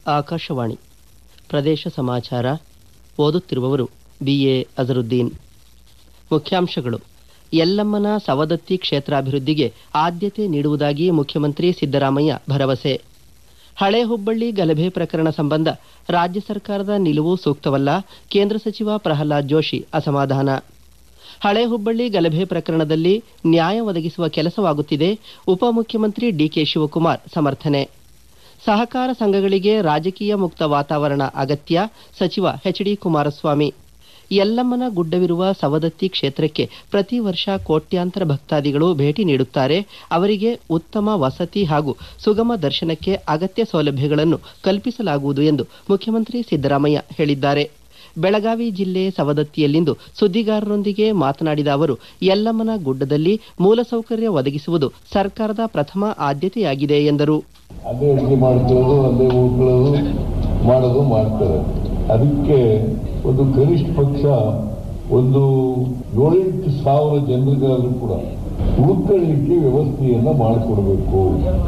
ಆಕಾಶವಾಣಿ ಪ್ರದೇಶ ಸಮಾಚಾರ ಓದುತ್ತಿರುವವರು BA ಅಜರುದ್ದೀನ್. ಮುಖ್ಯಾಂಶಗಳು. ಯಲ್ಲಮ್ಮನ ಸವದತ್ತಿ ಕ್ಷೇತ್ರಾಭಿವೃದ್ಧಿಗೆ ಆದ್ಯತೆ ನೀಡುವುದಾಗಿ ಮುಖ್ಯಮಂತ್ರಿ ಸಿದ್ದರಾಮಯ್ಯ ಭರವಸೆ. ಹಳೆ ಹುಬ್ಬಳ್ಳಿ ಗಲಭೆ ಪ್ರಕರಣ ಸಂಬಂಧ ರಾಜ್ಯ ಸರ್ಕಾರದ ನಿಲುವು ಸೂಕ್ತವಲ್ಲ, ಕೇಂದ್ರ ಸಚಿವ ಪ್ರಹ್ಲಾದ್ ಜೋಶಿ ಅಸಮಾಧಾನ. ಹಳೆ ಹುಬ್ಬಳ್ಳಿ ಗಲಭೆ ಪ್ರಕರಣದಲ್ಲಿ ನ್ಯಾಯ ಒದಗಿಸುವ ಕೆಲಸವಾಗುತ್ತಿದೆ, ಉಪಮುಖ್ಯಮಂತ್ರಿ DK ಶಿವಕುಮಾರ್ ಸಮರ್ಥನೆ. ಸಹಕಾರ ಸಂಘಗಳಿಗೆ ರಾಜಕೀಯ ಮುಕ್ತ ವಾತಾವರಣ ಅಗತ್ಯ, ಸಚಿವ HD ಕುಮಾರಸ್ವಾಮಿ. ಯಲ್ಲಮ್ಮನ ಗುಡ್ಡವಿರುವ ಸವದತ್ತಿ ಕ್ಷೇತ್ರಕ್ಕೆ ಪ್ರತಿ ವರ್ಷ ಕೋಟ್ಯಾಂತರ ಭಕ್ತಾದಿಗಳು ಭೇಟಿ ನೀಡುತ್ತಾರೆ. ಅವರಿಗೆ ಉತ್ತಮ ವಸತಿ ಹಾಗೂ ಸುಗಮ ದರ್ಶನಕ್ಕೆ ಅಗತ್ಯ ಸೌಲಭ್ಯಗಳನ್ನು ಕಲ್ಪಿಸಲಾಗುವುದು ಎಂದು ಮುಖ್ಯಮಂತ್ರಿ ಸಿದ್ದರಾಮಯ್ಯ ಹೇಳಿದ್ದಾರೆ. ಬೆಳಗಾವಿ ಜಿಲ್ಲೆ ಸವದತ್ತಿಯಲ್ಲಿಂದು ಸುದ್ದಿಗಾರರೊಂದಿಗೆ ಮಾತನಾಡಿದ ಅವರು, ಯಲ್ಲಮ್ಮನ ಗುಡ್ಡದಲ್ಲಿ ಮೂಲಸೌಕರ್ಯ ಒದಗಿಸುವುದು ಸರ್ಕಾರದ ಪ್ರಥಮ ಆದ್ಯತೆಯಾಗಿದೆ ಎಂದರು. ಅದೇ ಅಡುಗೆ ಮಾಡ್ಕೊಳ್ಳೋದು, ಅದೇ ಉಳ್ಕೊಳ್ಳೋದು ಮಾಡ್ತಾರೆ. ಅದಕ್ಕೆ ಒಂದು ಕನಿಷ್ಠ ಪಕ್ಷ ಒಂದು 7-8 ಸಾವಿರ ಜನರಿಗಾದ್ರೂ ಕೂಡ ಉಳ್ಕೊಳ್ಳಿಕ್ಕೆ ವ್ಯವಸ್ಥೆಯನ್ನ ಮಾಡಿಕೊಡ್ಬೇಕು,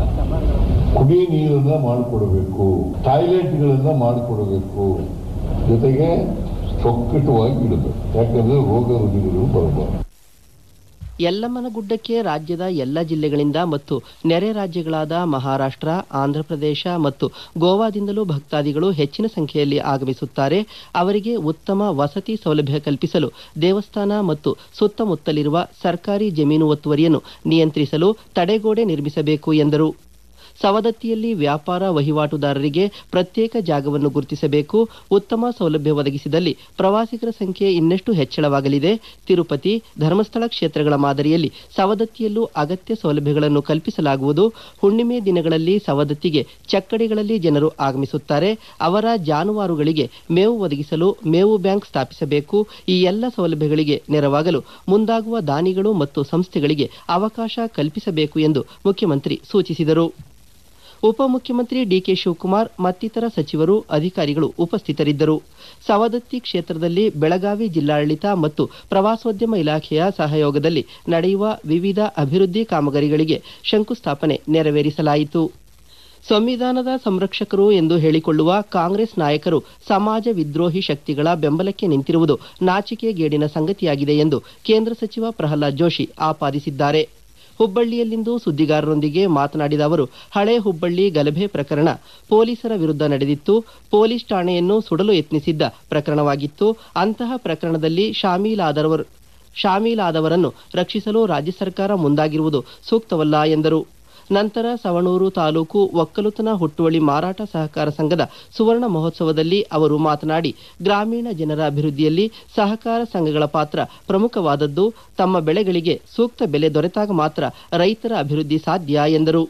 ಕುಡಿಯ ನೀರನ್ನ ಮಾಡಿಕೊಡ್ಬೇಕು, ಟಾಯ್ಲೆಟ್ಗಳನ್ನ ಮಾಡಿಕೊಡ್ಬೇಕು, ಜೊತೆಗೆ ಚೊಕ್ಕಟವಾಗಿ ಇಡಬೇಕು. ಯಾಕಂದ್ರೆ ರೋಗ ರುಜಿನಗಳು ಬರಬಾರದು. ಯಲ್ಲಮ್ಮನ ಗುಡ್ಡಕ್ಕೆ ರಾಜ್ಯದ ಎಲ್ಲ ಜಿಲ್ಲೆಗಳಿಂದ ಮತ್ತು ನೆರೆ ರಾಜ್ಯಗಳಾದ ಮಹಾರಾಷ್ಟ್ರ, ಆಂಧ್ರಪ್ರದೇಶ ಮತ್ತು ಗೋವಾದಿಂದಲೂ ಭಕ್ತಾದಿಗಳು ಹೆಚ್ಚಿನ ಸಂಖ್ಯೆಯಲ್ಲಿ ಆಗಮಿಸುತ್ತಾರೆ. ಅವರಿಗೆ ಉತ್ತಮ ವಸತಿ ಸೌಲಭ್ಯ ಕಲ್ಪಿಸಲು ದೇವಸ್ಥಾನ ಮತ್ತು ಸುತ್ತಮುತ್ತಲಿರುವ ಸರ್ಕಾರಿ ಜಮೀನು ಒತ್ತುವರಿಯನ್ನು ನಿಯಂತ್ರಿಸಲು ತಡೆಗೋಡೆ ನಿರ್ಮಿಸಬೇಕು ಎಂದರು. ಸವದತ್ತಿಯಲ್ಲಿ ವ್ಯಾಪಾರ ವಹಿವಾಟುದಾರರಿಗೆ ಪ್ರತ್ಯೇಕ ಜಾಗವನ್ನು ಗುರುತಿಸಬೇಕು. ಉತ್ತಮ ಸೌಲಭ್ಯ ಒದಗಿಸಿದಲ್ಲಿ ಪ್ರವಾಸಿಗರ ಸಂಖ್ಯೆ ಇನ್ನಷ್ಟು ಹೆಚ್ಚಳವಾಗಲಿದೆ. ತಿರುಪತಿ, ಧರ್ಮಸ್ಥಳ ಕ್ಷೇತ್ರಗಳ ಮಾದರಿಯಲ್ಲಿ ಸವದತ್ತಿಯಲ್ಲೂ ಅಗತ್ಯ ಸೌಲಭ್ಯಗಳನ್ನು ಕಲ್ಪಿಸಲಾಗುವುದು. ಹುಣ್ಣಿಮೆ ದಿನಗಳಲ್ಲಿ ಸವದತ್ತಿಗೆ ಚಕ್ಕಡಿಗಳಲ್ಲಿ ಜನರು ಆಗಮಿಸುತ್ತಾರೆ. ಅವರ ಜಾನುವಾರುಗಳಿಗೆ ಮೇವು ಒದಗಿಸಲು ಮೇವು ಬ್ಯಾಂಕ್ ಸ್ಥಾಪಿಸಬೇಕು. ಈ ಎಲ್ಲ ಸೌಲಭ್ಯಗಳಿಗೆ ನೆರವಾಗಲು ಮುಂದಾಗುವ ದಾನಿಗಳು ಮತ್ತು ಸಂಸ್ಥೆಗಳಿಗೆ ಅವಕಾಶ ಕಲ್ಪಿಸಬೇಕು ಎಂದು ಮುಖ್ಯಮಂತ್ರಿ ಸೂಚಿಸಿದರು. ಉಪಮುಖ್ಯಮಂತ್ರಿ DK ಶಿವಕುಮಾರ್ ಮತ್ತಿತರ ಸಚಿವರು, ಅಧಿಕಾರಿಗಳು ಉಪಸ್ಥಿತರಿದ್ದರು. ಸವದತ್ತಿ ಕ್ಷೇತ್ರದಲ್ಲಿ ಬೆಳಗಾವಿ ಜಿಲ್ಲಾಡಳಿತ ಮತ್ತು ಪ್ರವಾಸೋದ್ಯಮ ಇಲಾಖೆಯ ಸಹಯೋಗದಲ್ಲಿ ನಡೆಯುವ ವಿವಿಧ ಅಭಿವೃದ್ಧಿ ಕಾಮಗಾರಿಗಳಿಗೆ ಶಂಕುಸ್ಥಾಪನೆ ನೆರವೇರಿಸಲಾಯಿತು. ಸಂವಿಧಾನದ ಸಂರಕ್ಷಕರು ಎಂದು ಹೇಳಿಕೊಳ್ಳುವ ಕಾಂಗ್ರೆಸ್ ನಾಯಕರು ಸಮಾಜ ವಿದ್ರೋಹಿ ಶಕ್ತಿಗಳ ಬೆಂಬಲಕ್ಕೆ ನಿಂತಿರುವುದು ನಾಚಿಕೆಗೇಡಿನ ಸಂಗತಿಯಾಗಿದೆ ಎಂದು ಕೇಂದ್ರ ಸಚಿವ ಪ್ರಹ್ಲಾದ್ ಜೋಶಿ ಆಪಾದಿಸಿದ್ದಾರೆ. ಹುಬ್ಬಳ್ಳಿಯಲ್ಲಿಂದು ಸುದ್ದಿಗಾರರೊಂದಿಗೆ ಮಾತನಾಡಿದ ಅವರು, ಹಳೆ ಹುಬ್ಬಳ್ಳಿ ಗಲಭೆ ಪ್ರಕರಣ ಪೊಲೀಸರ ವಿರುದ್ಧ ನಡೆದಿತ್ತು. ಪೊಲೀಸ್ ಠಾಣೆಯನ್ನು ಸುಡಲು ಯತ್ನಿಸಿದ್ದ ಪ್ರಕರಣವಾಗಿತ್ತು. ಅಂತಹ ಪ್ರಕರಣದಲ್ಲಿ ಶಾಮೀಲಾದವರನ್ನು ರಕ್ಷಿಸಲು ರಾಜ್ಯ ಸರ್ಕಾರ ಮುಂದಾಗಿರುವುದು ಸೂಕ್ತವಲ್ಲ ಎಂದರು. ನಂತರ ಸವಣೂರು ತಾಲೂಕು ಒಕ್ಕಲುತನ ಹುಟ್ಟುವಳಿ ಮಾರಾಟ ಸಹಕಾರ ಸಂಘದ ಸುವರ್ಣ ಮಹೋತ್ಸವದಲ್ಲಿ ಅವರು ಮಾತನಾಡಿ, ಗ್ರಾಮೀಣ ಜನರ ಅಭಿವೃದ್ಧಿಯಲ್ಲಿ ಸಹಕಾರ ಸಂಘಗಳ ಪಾತ್ರ ಪ್ರಮುಖವಾದದ್ದು. ತಮ್ಮ ಬೆಳೆಗಳಿಗೆ ಸೂಕ್ತ ಬೆಲೆ ದೊರೆತಾಗ ಮಾತ್ರ ರೈತರ ಅಭಿವೃದ್ಧಿ ಸಾಧ್ಯ ಎಂದರು.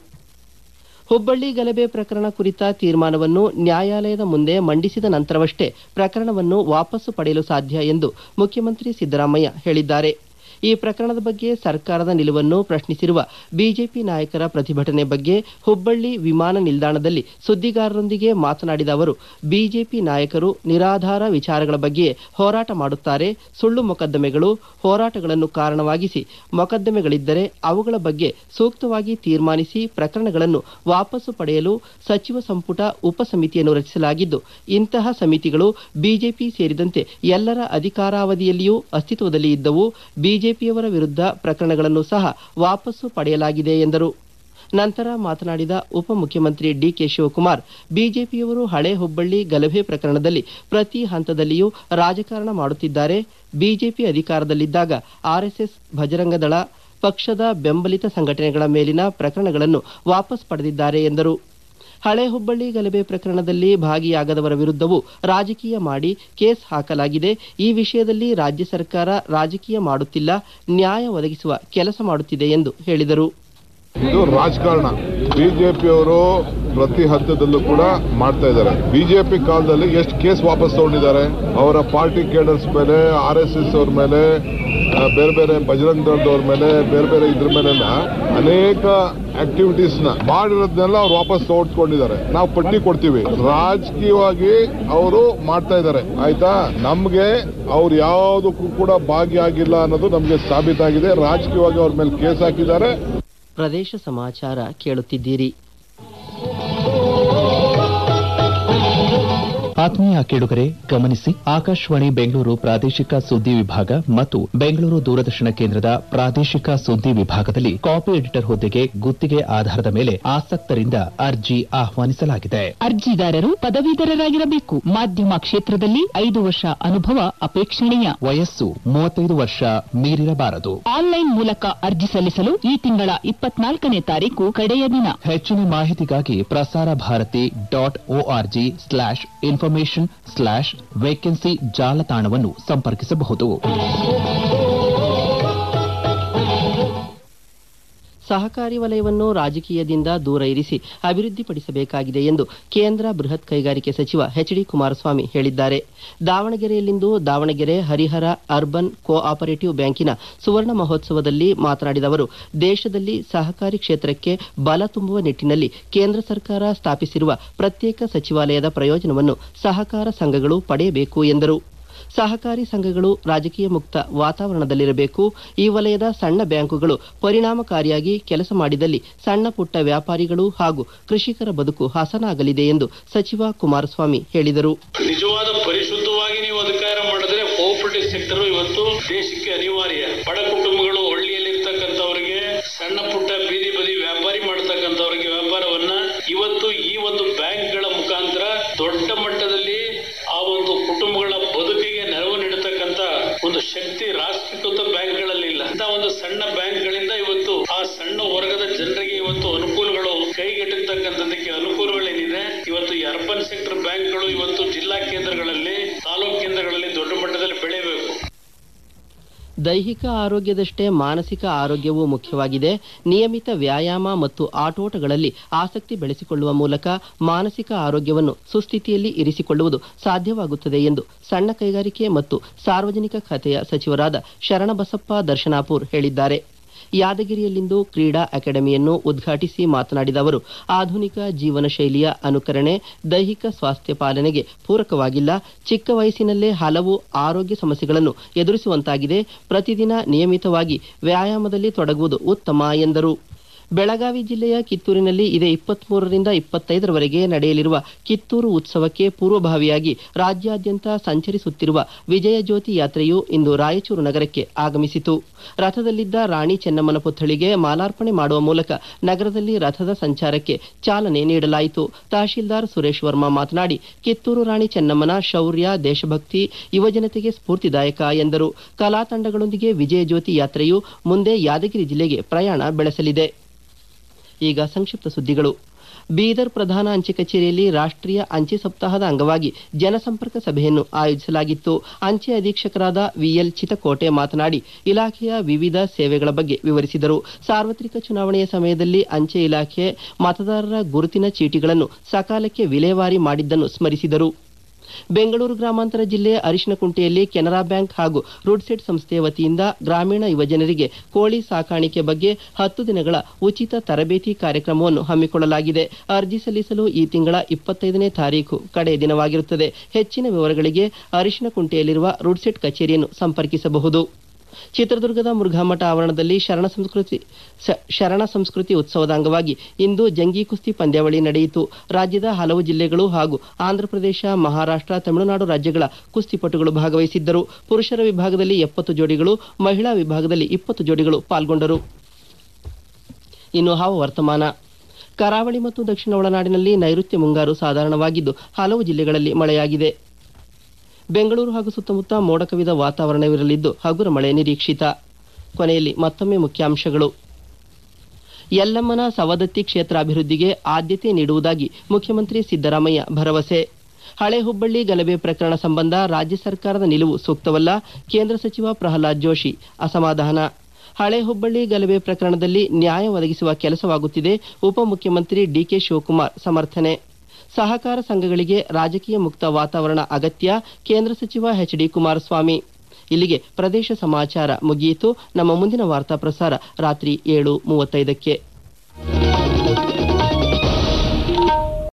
ಹುಬ್ಬಳ್ಳಿ ಗಲಭೆ ಪ್ರಕರಣ ಕುರಿತ ತೀರ್ಮಾನವನ್ನು ನ್ಯಾಯಾಲಯದ ಮುಂದೆ ಮಂಡಿಸಿದ ನಂತರವಷ್ಟೇ ಪ್ರಕರಣವನ್ನು ವಾಪಸ್ಸು ಪಡೆಯಲು ಸಾಧ್ಯ ಎಂದು ಮುಖ್ಯಮಂತ್ರಿ ಸಿದ್ದರಾಮಯ್ಯ ಹೇಳಿದ್ದಾರೆ. ಈ ಪ್ರಕರಣದ ಬಗ್ಗೆ ಸರ್ಕಾರದ ನಿಲುವನ್ನು ಪ್ರಶ್ನಿಸಿರುವ ಬಿಜೆಪಿ ನಾಯಕರ ಪ್ರತಿಭಟನೆ ಬಗ್ಗೆ ಹುಬ್ಬಳ್ಳಿ ವಿಮಾನ ನಿಲ್ದಾಣದಲ್ಲಿ ಸುದ್ದಿಗಾರರೊಂದಿಗೆ ಮಾತನಾಡಿದ ಅವರು, ಬಿಜೆಪಿ ನಾಯಕರು ನಿರಾಧಾರ ವಿಚಾರಗಳ ಬಗ್ಗೆ ಹೋರಾಟ ಮಾಡುತ್ತಾರೆ. ಸುಳ್ಳು ಮೊಕದ್ದಮೆಗಳು, ಹೋರಾಟಗಳನ್ನು ಕಾರಣವಾಗಿಸಿ ಮೊಕದ್ದಮೆಗಳಿದ್ದರೆ ಅವುಗಳ ಬಗ್ಗೆ ಸೂಕ್ತವಾಗಿ ತೀರ್ಮಾನಿಸಿ ಪ್ರಕರಣಗಳನ್ನು ವಾಪಸ್ಸು ಪಡೆಯಲು ಸಚಿವ ಸಂಪುಟ ಉಪಸಮಿತಿಯನ್ನು ರಚಿಸಲಾಗಿದ್ದು, ಇಂತಹ ಸಮಿತಿಗಳು ಬಿಜೆಪಿ ಸೇರಿದಂತೆ ಎಲ್ಲರ ಅಧಿಕಾರಾವಧಿಯಲ್ಲಿಯೂ ಅಸ್ತಿತ್ವದಲ್ಲಿ ಇದ್ದವು. ಬಿಜೆಪಿಯವರ ವಿರುದ್ಧ ಪ್ರಕರಣಗಳನ್ನು ಸಹ ವಾಪಸ್ಸು ಪಡೆಯಲಾಗಿದೆ ಎಂದರು. ನಂತರ ಮಾತನಾಡಿದ ಉಪಮುಖ್ಯಮಂತ್ರಿ DK ಶಿವಕುಮಾರ್, ಬಿಜೆಪಿಯವರು ಹಳೆ ಹುಬ್ಬಳ್ಳಿ ಗಲಭೆ ಪ್ರಕರಣದಲ್ಲಿ ಪ್ರತಿ ಹಂತದಲ್ಲಿಯೂ ರಾಜಕಾರಣ ಮಾಡುತ್ತಿದ್ದಾರೆ. ಬಿಜೆಪಿ ಅಧಿಕಾರದಲ್ಲಿದ್ದಾಗ RSS, ಭಜರಂಗ ದಳ, ಪಕ್ಷದ ಬೆಂಬಲಿತ ಸಂಘಟನೆಗಳ ಮೇಲಿನ ಪ್ರಕರಣಗಳನ್ನು ವಾಪಸ್ ಪಡೆದಿದ್ದಾರೆ ಎಂದರು. ಹಳೆ ಹುಬ್ಬಳ್ಳಿ ಗಲಭೆ ಪ್ರಕರಣದಲ್ಲಿ ಭಾಗಿಯಾಗದವರ ವಿರುದ್ಧವೂ ರಾಜಕೀಯ ಮಾಡಿ ಕೇಸ್ ಹಾಕಲಾಗಿದೆ. ಈ ವಿಷಯದಲ್ಲಿ ರಾಜ್ಯ ಸರ್ಕಾರ ರಾಜಕೀಯ ಮಾಡುತ್ತಿಲ್ಲ, ನ್ಯಾಯ ಒದಗಿಸುವ ಕೆಲಸ ಮಾಡುತ್ತಿದೆ ಎಂದು ಹೇಳಿದರು. ಇದು ರಾಜಕಾರಣ. ಬಿಜೆಪಿಯವರು ಪ್ರತಿ ಹಂತದಲ್ಲೂ ಕೂಡ ಮಾಡ್ತಾ ಇದ್ದಾರೆ. ಬಿಜೆಪಿ ಕಾಲದಲ್ಲಿ ಎಷ್ಟು ಕೇಸ್ ವಾಪಸ್ ತಗೊಂಡಿದ್ದಾರೆ. ಅವರ ಪಾರ್ಟಿ ಕೇಡರ್ಸ್ ಮೇಲೆ, RSS ಅವ್ರ ಮೇಲೆ, ಬೇರೆ ಬೇರೆ ಬಜರಂಗ ದಳದವ್ರ ಮೇಲೆ, ಬೇರೆ ಬೇರೆ ಇದ್ರ ಮೇಲೆಲ್ಲ ಅನೇಕ ಆಕ್ಟಿವಿಟೀಸ್ ನ ಮಾಡಿರೋದನ್ನೆಲ್ಲ ಅವ್ರು ವಾಪಸ್ ತಗೊಂಡ್ಕೊಂಡಿದ್ದಾರೆ. ನಾವು ಪಟ್ಟಿ ಕೊಡ್ತೀವಿ. ರಾಜಕೀಯವಾಗಿ ಅವರು ಮಾಡ್ತಾ ಇದ್ದಾರೆ. ಆಯ್ತಾ, ನಮ್ಗೆ ಅವ್ರು ಯಾವುದಕ್ಕೂ ಕೂಡ ಭಾಗಿಯಾಗಿಲ್ಲ ಅನ್ನೋದು ನಮ್ಗೆ ಸಾಬೀತಾಗಿದೆ. ರಾಜಕೀಯವಾಗಿ ಅವ್ರ ಮೇಲೆ ಕೇಸ್ ಹಾಕಿದ್ದಾರೆ. ಪ್ರದೇಶ ಸಮಾಚಾರ ಕೇಳುತ್ತಿದ್ದೀರಿ. ಆತ್ಮೀಯ ಕೇಳುಗರೆ ಗಮನಿಸಿ, ಆಕಾಶವಾಣಿ ಬೆಂಗಳೂರು ಪ್ರಾದೇಶಿಕ ಸುದ್ದಿ ವಿಭಾಗ ಮತ್ತು ಬೆಂಗಳೂರು ದೂರದರ್ಶನ ಕೇಂದ್ರದ ಪ್ರಾದೇಶಿಕ ಸುದ್ದಿ ವಿಭಾಗದಲ್ಲಿ ಕಾಪಿ ಎಡಿಟರ್ ಹುದ್ದೆಗೆ ಗುತ್ತಿಗೆ ಆಧಾರದ ಮೇಲೆ ಆಸಕ್ತರಿಂದ ಅರ್ಜಿ ಆಹ್ವಾನಿಸಲಾಗಿದೆ. ಅರ್ಜಿದಾರರು ಪದವೀಧರರಾಗಿರಬೇಕು. ಮಾಧ್ಯಮ ಕ್ಷೇತ್ರದಲ್ಲಿ 5 ವರ್ಷ ಅನುಭವ ಅಪೇಕ್ಷಣೀಯ. ವಯಸ್ಸು 35 ವರ್ಷ ಮೀರಿರಬಾರದು. ಆನ್ಲೈನ್ ಮೂಲಕ ಅರ್ಜಿ ಸಲ್ಲಿಸಲು ಈ ತಿಂಗಳ 24ನೇ ತಾರೀಕು ಕಡೆಯ ದಿನ. ಹೆಚ್ಚಿನ ಮಾಹಿತಿಗಾಗಿ ಪ್ರಸಾರ ಭಾರತಿ .org/information/vacancy ಜಾಲತಾಣವನ್ನು ಸಂಪರ್ಕಿಸಬಹುದು. ಸಹಕಾರಿ ವಲಯವನ್ನು ರಾಜಕೀಯದಿಂದ ದೂರ ಇರಿಸಿ ಅಭಿವೃದ್ಧಿಪಡಿಸಬೇಕಾಗಿದೆ ಎಂದು ಕೇಂದ್ರ ಬೃಹತ್ ಕೈಗಾರಿಕೆ ಸಚಿವ ಎಚ್.ಡಿ. ಕುಮಾರಸ್ವಾಮಿ ಹೇಳಿದ್ದಾರೆ. ದಾವಣಗೆರೆಯಲ್ಲಿಂದು ದಾವಣಗೆರೆ ಹರಿಹರ ಅರ್ಬನ್ ಕೋಆಪರೇಟಿವ್ ಬ್ಯಾಂಕಿನ ಸುವರ್ಣ ಮಹೋತ್ಸವದಲ್ಲಿ ಮಾತನಾಡಿದ ಅವರು, ದೇಶದಲ್ಲಿ ಸಹಕಾರಿ ಕ್ಷೇತ್ರಕ್ಕೆ ಬಲ ತುಂಬುವ ನಿಟ್ಟಿನಲ್ಲಿ ಕೇಂದ್ರ ಸರ್ಕಾರ ಸ್ಥಾಪಿಸಿರುವ ಪ್ರತ್ಯೇಕ ಸಚಿವಾಲಯದ ಪ್ರಯೋಜನವನ್ನು ಸಹಕಾರ ಸಂಘಗಳು ಪಡೆಯಬೇಕು ಎಂದರು. ಸಹಕಾರಿ ಸಂಘಗಳು ರಾಜಕೀಯ ಮುಕ್ತ ವಾತಾವರಣದಲ್ಲಿರಬೇಕು. ಈ ವಲಯದ ಸಣ್ಣ ಬ್ಯಾಂಕುಗಳು ಪರಿಣಾಮಕಾರಿಯಾಗಿ ಕೆಲಸ ಮಾಡಿದಲ್ಲಿ ಸಣ್ಣ ಪುಟ್ಟ ವ್ಯಾಪಾರಿಗಳು ಹಾಗೂ ಕೃಷಿಕರ ಬದುಕು ಹಸನಾಗಲಿದೆ ಎಂದು ಸಚಿವ ಕುಮಾರಸ್ವಾಮಿ ಹೇಳಿದರು. ನಿಜವಾದ ಪರಿಶುದ್ಧವಾಗಿ ನೀವು ಅಧಿಕಾರ ಮಾಡಿದ್ರೆ ಕೋಆಪರೇಟಿವ್ ಸೆಕ್ಟರ್ ಇವತ್ತು ದೇಶಕ್ಕೆ ಅನಿವಾರ್ಯ. ಬಡ ಕುಟುಂಬಗಳು, ಹಳ್ಳಿಯಲ್ಲಿರ್ತಕ್ಕಂಥವರಿಗೆ, ಸಣ್ಣ ಪುಟ್ಟ ಬೀದಿ ಬದಿ ವ್ಯಾಪಾರಿ ಮಾಡತಕ್ಕಂಥವರಿಗೆ ವ್ಯಾಪಾರವನ್ನ ಇವತ್ತು ಈ ಒಂದು ಬ್ಯಾಂಕ್ಗಳ ಮುಖಾಂತರ ದೊಡ್ಡ ಮಟ್ಟದಲ್ಲಿ ಆ ಒಂದು ಕುಟುಂಬಗಳ ಬದುಕಿಗೆ ನೆರವು ನೀಡತಕ್ಕಂತ ಒಂದು ಶಕ್ತಿ ರಾಷ್ಟ್ರೀಕೃತ ಬ್ಯಾಂಕ್ಗಳಲ್ಲಿ ಇಲ್ಲ. ಅಂತ ಒಂದು ಸಣ್ಣ ಬ್ಯಾಂಕ್ಗಳಿಂದ ಇವತ್ತು ಆ ಸಣ್ಣ ವರ್ಗದ ಜನರಿಗೆ ಇವತ್ತು ಅನುಕೂಲಗಳು ಕೈಗೆಟಕತಕ್ಕಂಥದಕ್ಕೆ ಅನುಕೂಲಗಳೇನಿದೆ. ಇವತ್ತು ಈ ಅರ್ಬನ್ ಸೆಕ್ಟರ್ ಬ್ಯಾಂಕ್ಗಳು ಇವತ್ತು ಜಿಲ್ಲಾ ಕೇಂದ್ರಗಳಲ್ಲಿ, ತಾಲೂಕು ಕೇಂದ್ರಗಳಲ್ಲಿ ದೊಡ್ಡ ಮಟ್ಟದಲ್ಲಿ ಬೆಳೆಯಬೇಕು. ದೈಹಿಕ ಆರೋಗ್ಯದಷ್ಟೇ ಮಾನಸಿಕ ಆರೋಗ್ಯವೂ ಮುಖ್ಯವಾಗಿದೆ. ನಿಯಮಿತ ವ್ಯಾಯಾಮ ಮತ್ತು ಆಟೋಟಗಳಲ್ಲಿ ಆಸಕ್ತಿ ಬೆಳೆಸಿಕೊಳ್ಳುವ ಮೂಲಕ ಮಾನಸಿಕ ಆರೋಗ್ಯವನ್ನು ಸುಸ್ಥಿತಿಯಲ್ಲಿ ಇರಿಸಿಕೊಳ್ಳುವುದು ಸಾಧ್ಯವಾಗುತ್ತದೆ ಎಂದು ಸಣ್ಣ ಕೈಗಾರಿಕೆ ಮತ್ತು ಸಾರ್ವಜನಿಕ ಖಾತೆಯ ಸಚಿವರಾದ ಶರಣಬಸಪ್ಪ ದರ್ಶನಾಪುರ್ ಹೇಳಿದ್ದಾರೆ. ಯಾದಗಿರಿಯಲ್ಲಿಂದು ಕ್ರೀಡಾ ಅಕಾಡೆಮಿಯನ್ನು ಉದ್ಘಾಟಿಸಿ ಮಾತನಾಡಿದ ಅವರು, ಆಧುನಿಕ ಜೀವನ ಶೈಲಿಯ ಅನುಕರಣೆ ದೈಹಿಕ ಸ್ವಾಸ್ಥ್ಯ ಪಾಲನೆಗೆ ಪೂರಕವಾಗಿಲ್ಲ. ಚಿಕ್ಕ ವಯಸ್ಸಿನಲ್ಲೇ ಹಲವು ಆರೋಗ್ಯ ಸಮಸ್ಯೆಗಳನ್ನು ಎದುರಿಸುವಂತಾಗಿದೆ. ಪ್ರತಿದಿನ ನಿಯಮಿತವಾಗಿ ವ್ಯಾಯಾಮದಲ್ಲಿ ತೊಡಗುವುದು ಉತ್ತಮ ಎಂದರು. ಬೆಳಗಾವಿ ಜಿಲ್ಲೆಯ ಕಿತ್ತೂರಿನಲ್ಲಿ ಇದೇ 23ರಿಂದ 25ರವರೆಗೆ ನಡೆಯಲಿರುವ ಕಿತ್ತೂರು ಉತ್ಸವಕ್ಕೆ ಪೂರ್ವಭಾವಿಯಾಗಿ ರಾಜ್ಯಾದ್ಯಂತ ಸಂಚರಿಸುತ್ತಿರುವ ವಿಜಯ ಜ್ಯೋತಿ ಯಾತ್ರೆಯು ಇಂದು ರಾಯಚೂರು ನಗರಕ್ಕೆ ಆಗಮಿಸಿತು. ರಥದಲ್ಲಿದ್ದ ರಾಣಿ ಚೆನ್ನಮ್ಮನ ಪುತ್ಥಳಿಗೆ ಮಾಲಾರ್ಪಣೆ ಮಾಡುವ ಮೂಲಕ ನಗರದಲ್ಲಿ ರಥದ ಸಂಚಾರಕ್ಕೆ ಚಾಲನೆ ನೀಡಲಾಯಿತು. ತಹಶೀಲ್ದಾರ್ ಸುರೇಶ್ ವರ್ಮಾ ಮಾತನಾಡಿ, ಕಿತ್ತೂರು ರಾಣಿ ಚೆನ್ನಮ್ಮನ ಶೌರ್ಯ, ದೇಶಭಕ್ತಿ ಯುವಜನತೆಗೆ ಸ್ಫೂರ್ತಿದಾಯಕ ಎಂದರು. ಕಲಾ ತಂಡಗಳೊಂದಿಗೆ ವಿಜಯ ಜ್ಯೋತಿ ಯಾತ್ರೆಯು ಮುಂದೆ ಯಾದಗಿರಿ ಜಿಲ್ಲೆಗೆ ಪ್ರಯಾಣ ಬೆಳೆಸಲಿದೆ. ಈಗ ಸಂಕ್ಷಿಪ್ತ ಸುದ್ದಿಗಳು. ಬೀದರ್ ಪ್ರಧಾನ ಅಂಚೆ ಕಚೇರಿಯಲ್ಲಿ ರಾಷ್ಟ್ರೀಯ ಅಂಚೆ ಸಪ್ತಾಹದ ಅಂಗವಾಗಿ ಜನಸಂಪರ್ಕ ಸಭೆಯನ್ನು ಆಯೋಜಿಸಲಾಗಿತ್ತು. ಅಂಚೆ ಅಧೀಕ್ಷಕರಾದ ವಿಎಲ್ ಚಿತಕೋಟೆ ಮಾತನಾಡಿ, ಇಲಾಖೆಯ ವಿವಿಧ ಸೇವೆಗಳ ಬಗ್ಗೆ ವಿವರಿಸಿದರು. ಸಾರ್ವತ್ರಿಕ ಚುನಾವಣೆಯ ಸಮಯದಲ್ಲಿ ಅಂಚೆ ಇಲಾಖೆ ಮತದಾರರ ಗುರುತಿನ ಚೀಟಿಗಳನ್ನು ಸಕಾಲಕ್ಕೆ ವಿಲೇವಾರಿ ಮಾಡಿದ್ದನ್ನು ಸ್ಮರಿಸಿದರು. ಬೆಂಗಳೂರು ಗ್ರಾಮಾಂತರ ಜಿಲ್ಲೆ ಅರಿಶಿನಕುಂಟೆಯಲ್ಲಿ ಕೆನರಾ ಬ್ಯಾಂಕ್ ಹಾಗೂ ರುಡ್ಸೆಟ್ ಸಂಸ್ಥೆಯ ವತಿಯಿಂದ ಗ್ರಾಮೀಣ ಯುವಜನರಿಗೆ ಕೋಳಿ ಸಾಕಾಣಿಕೆ ಬಗ್ಗೆ 10 ದಿನಗಳ ಉಚಿತ ತರಬೇತಿ ಕಾರ್ಯಕ್ರಮವನ್ನು ಹಮ್ಮಿಕೊಳ್ಳಲಾಗಿದೆ. ಅರ್ಜಿ ಸಲ್ಲಿಸಲು ಈ ತಿಂಗಳ 25ನೇ ತಾರೀಕು ಕಡೆಯ ದಿನವಾಗಿರುತ್ತದೆ. ಹೆಚ್ಚಿನ ವಿವರಗಳಿಗೆ ಅರಿಶಿನಕುಂಟೆಯಲ್ಲಿರುವ ರುಡ್ಸೆಟ್ ಕಚೇರಿಯನ್ನು ಸಂಪರ್ಕಿಸಬಹುದು. ಚಿತ್ರದುರ್ಗದ ಮುರುಘಾಮಠ ಆವರಣದಲ್ಲಿ ಶರಣ ಸಂಸ್ಕೃತಿ ಉತ್ಸವದ ಅಂಗವಾಗಿ ಇಂದು ಜಂಗಿ ಕುಸ್ತಿ ಪಂದ್ಯಾವಳಿ ನಡೆಯಿತು. ರಾಜ್ಯದ ಹಲವು ಜಿಲ್ಲೆಗಳು ಹಾಗೂ ಆಂಧ್ರಪ್ರದೇಶ, ಮಹಾರಾಷ್ಟ್ರ, ತಮಿಳುನಾಡು ರಾಜ್ಯಗಳ ಕುಸ್ತಿಪಟುಗಳು ಭಾಗವಹಿಸಿದ್ದರು. ಪುರುಷರ ವಿಭಾಗದಲ್ಲಿ 70 ಜೋಡಿಗಳು, ಮಹಿಳಾ ವಿಭಾಗದಲ್ಲಿ 20 ಜೋಡಿಗಳು ಪಾಲ್ಗೊಂಡರು. ಇನ್ನು ಹವಾವರ್ತಮಾನ. ಕರಾವಳಿ ಮತ್ತು ದಕ್ಷಿಣ ಒಳನಾಡಿನಲ್ಲಿ ನೈಋತ್ಯ ಮುಂಗಾರು ಸಾಧಾರಣವಾಗಿದ್ದು ಹಲವು ಜಿಲ್ಲೆಗಳಲ್ಲಿ ಮಳೆಯಾಗಿದೆ. ಬೆಂಗಳೂರು ಹಾಗೂ ಸುತ್ತಮುತ್ತ ಮೋಡ ಕವಿದ ವಾತಾವರಣವಿರಲಿದ್ದು ಹಗುರ ಮಳೆ ನಿರೀಕ್ಷಿತ. ಕೊನೆಯಲ್ಲಿ ಮತ್ತೊಮ್ಮೆ ಮುಖ್ಯಾಂಶಗಳು. ಯಲ್ಲಮ್ಮನ ಸವದತ್ತಿ ಕ್ಷೇತ್ರ ಅಭಿವೃದ್ಧಿಗೆ ಆದ್ಯತೆ ನೀಡುವುದಾಗಿ ಮುಖ್ಯಮಂತ್ರಿ ಸಿದ್ದರಾಮಯ್ಯ ಭರವಸೆ. ಹಳೆ ಹುಬ್ಬಳ್ಳಿ ಗಲಭೆ ಪ್ರಕರಣ ಸಂಬಂಧ ರಾಜ್ಯ ಸರ್ಕಾರದ ನಿಲುವು ಸೂಕ್ತವಲ್ಲ, ಕೇಂದ್ರ ಸಚಿವ ಪ್ರಹ್ಲಾದ್ ಜೋಶಿ ಅಸಮಾಧಾನ. ಹಳೆ ಹುಬ್ಬಳ್ಳಿ ಗಲಭೆ ಪ್ರಕರಣದಲ್ಲಿ ನ್ಯಾಯ ಒದಗಿಸುವ ಕೆಲಸವಾಗುತ್ತಿದೆ, ಉಪಮುಖ್ಯಮಂತ್ರಿ ಡಿಕೆ ಶಿವಕುಮಾರ್ ಸಮರ್ಥನೆ. ಸಹಕಾರ ಸಂಘಗಳಿಗೆ ರಾಜಕೀಯ ಮುಕ್ತ ವಾತಾವರಣ ಅಗತ್ಯ, ಕೇಂದ್ರ ಸಚಿವ ಎಚ್.ಡಿ. ಕುಮಾರಸ್ವಾಮಿ. ಇಲ್ಲಿಗೆ ಪ್ರದೇಶ ಸಮಾಚಾರ ಮುಗಿಯಿತು. ನಮ್ಮ ಮುಂದಿನ ವಾರ್ತಾ ಪ್ರಸಾರ ರಾತ್ರಿ 7:35ಕ್ಕೆ.